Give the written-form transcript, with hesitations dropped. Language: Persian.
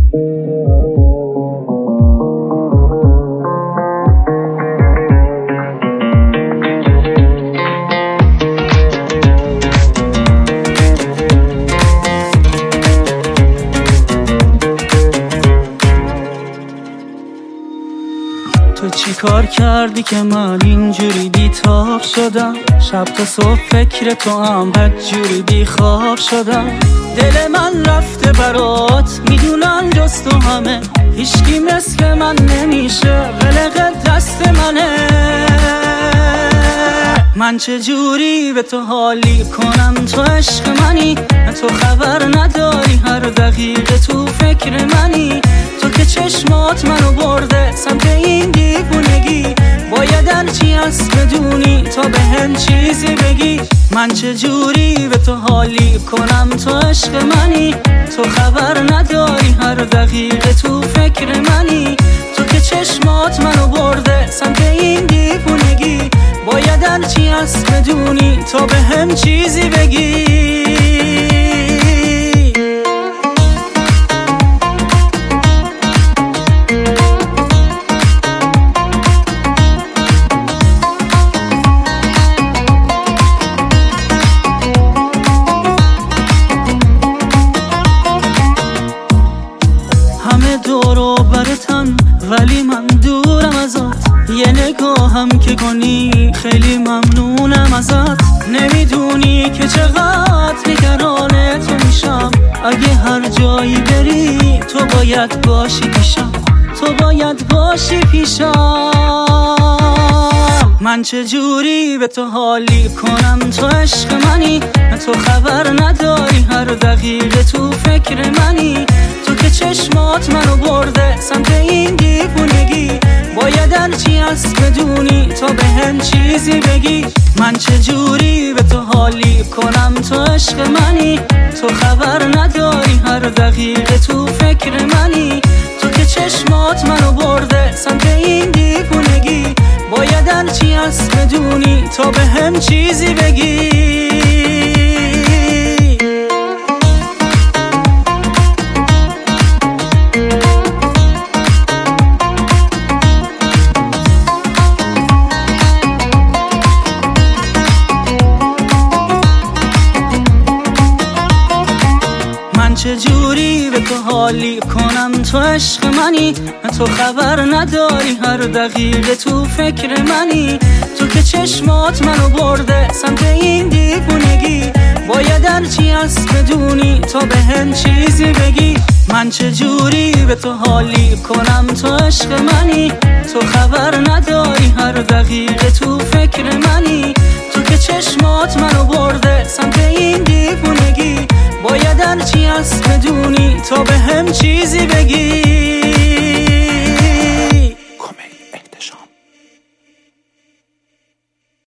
تو چی کار کردی که من اینجوری بیتاب شدم؟ شب تا صبح فکر تو هم بدجوری بیخواب شدم. دل من رفته برات، میدونم جز تو همه هیچکی مثل من نمیشه، قلق دست منه. من چه جوری به تو حالی کنم؟ تو عشق منی، تو خبر نداری هر دقیقه تو فکر منی. تو که چشمات منو برده سمت این دیوونگی، باید هرچی هست بدونی تا به هم چیزی بگی. من چه جوری به تو حالی کنم؟ تو عشق منی، تو خبر نداری هر دقیقه تو فکر منی. تو که چشمات منو برده سمت این دیوونگی، باید هرچی هست بدونی تا به هم چیزی بگی. دورو برتم ولی من دورم ازت، یه نگاه هم که کنی خیلی ممنونم ازت. نمیدونی که چقدر نگران تو میشم، اگه هر جایی بری تو باید باشی پیشم، تو باید باشی پیشم. من چه جوری به تو حالی کنم؟ تو عشق منی، تو خبر نداری هر دقیقه تو فکر منی. تو که چشمات منو برده سمت این دیوونگی، باید هرچی هست بدونی تا به هم چیزی بگی. من چه جوری به تو حالی کنم؟ تو عشق منی، تو خبر نداری هر دقیقه تو فکر منی. تو که چشمات منو برده سمت این دیوونگی، باید هرچی هست بدونی تا به هم چیزی بگی. چه جوری به تو حالی کنم؟ تو عشق منی، تو خبر نداری هر دقیقه تو فکر منی. تو که چشمات منو برده سمت این دیوونگی، باید هرچی هست بدونی تا به هم چیزی بگی. من چه جوری به تو حالی کنم؟ تو عشق منی، تو خبر نداری هر دقیقه تو فکر منی. تو که چشمات منو برده سمت این دیوونگی، باید هرچی هست بدونی تا به هم چیزی بگی.